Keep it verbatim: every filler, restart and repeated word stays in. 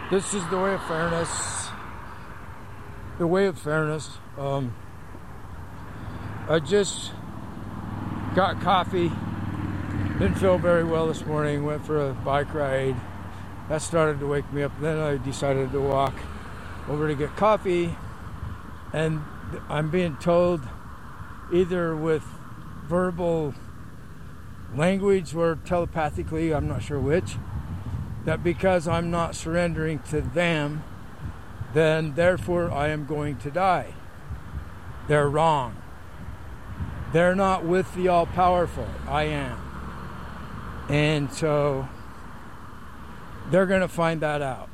This is the way of fairness. The way of fairness. Um, I just got coffee. Didn't feel very well this morning. Went for a bike ride. That started to wake me up. Then I decided to walk over to get coffee. And I'm being told, either with verbal language or telepathically, I'm not sure which, that because I'm not surrendering to them, then therefore I am going to die. They're wrong. They're not with the all-powerful. I am. And so they're going to find that out.